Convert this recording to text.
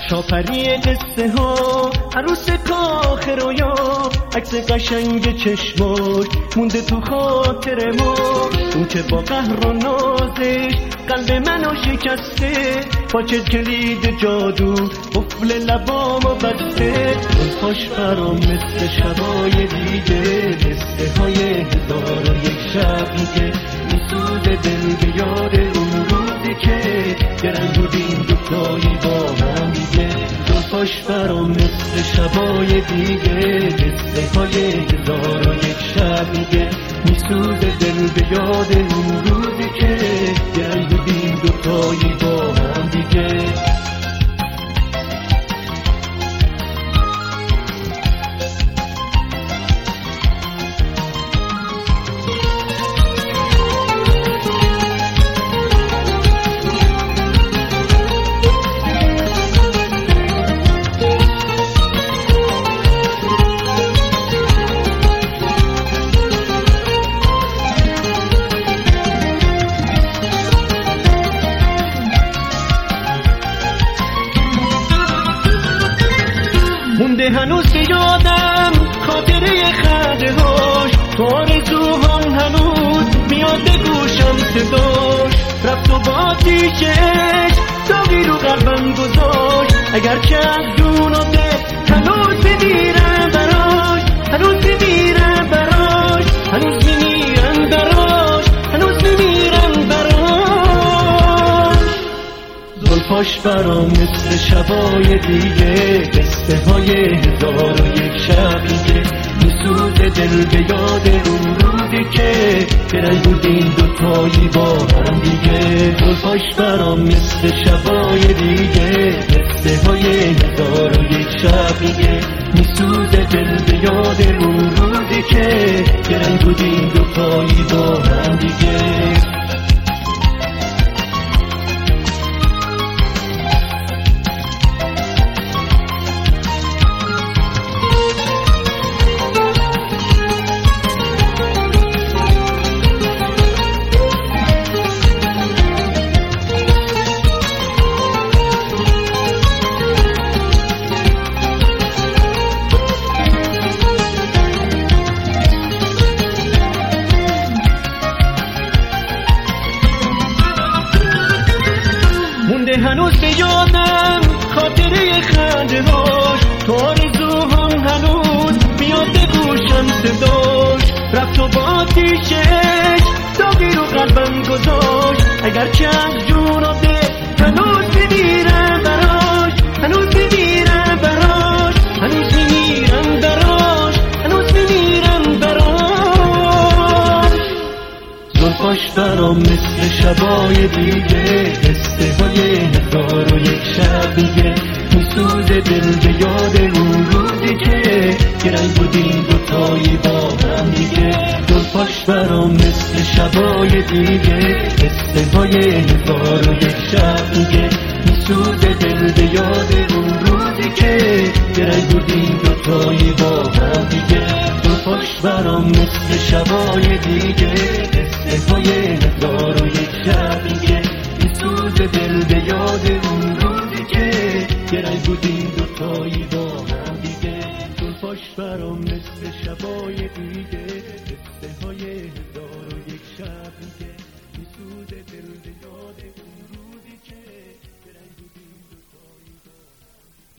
شاپری قصه ها عروس کاخ رویا، عکس قشنگ چشماش مونده تو خاطر ما. اون که با قهر و نازش قلب منو شکسته، با کلید جادو قفل لبامو بسته. پاش برام مثل شبای دیگه، قصه های 1001 شب میگه میسوزه دل به یاد اون روزی که گرن بودیم دوتایی با هم دیگه. پاش برام مثل شبای دیگه، قصه های 1001 شب میگه میسوزه دل به یاد اون روزی که گرن بودیم دوتایی با هم دیگه. مونده هنوز یادم خاطره خنده هاش، تو آرزوهام هنوز میاد به گوشم صداش. رفت و با آتیشش داغی رو قلبم گذاشت، اگر که از جون و دل هنوز میمیرم براش، هنوز میمیرم براش، هنوز میمیرم براش، هنوز میمیرم براش. زلفاش برام مثل شبای دیگه، قصه های 1001 شب میگه میسوزه دل به یاد اون روزی که برنگ بودیم دوتایی با هم دیگه. زلفاش برام مثل شبای دیگه، قصه های 1001 شب میگه میسوزه دل به یاد اون روزی که برنگ بودیم دوتایی با هم دیگه. مونده هنوز به یادم خاطره خنده هاش، تو آرزوهام هنوز میاد به گوشم صداش. رفت و با آتیشش داغی رو قلبم گذاشت، اگر که از جون و دل هنوز میمیرم براش، هنوز میمیرم براش، هنوز میمیرم براش، هنوز میمیرم براش. زلفاش برام مثل شبای دیگه، قصه های 1001 شب میگه میسوزه دل به یاد اون روزی که گرنگ بودیم دوتایی با هم دیگه. زلفاش برام مثل شبای دیگه، قصه های 1001 شب میگه میسوزه دل به یاد اون روزی که گرنگ بودیم دوتایی با هم دیگه. زلفاش برام مثل شبای دیگه، قصه های 1001 شب میگه میسوزه دل به یاد اون روزی که گرنگ بودیم دوتایی با هم دیگه. زلفاش برام مثل شبای دیگه، قصه های 1001 شب میگه میسوزه دل به یاد اون روزی که گرنگ بودیم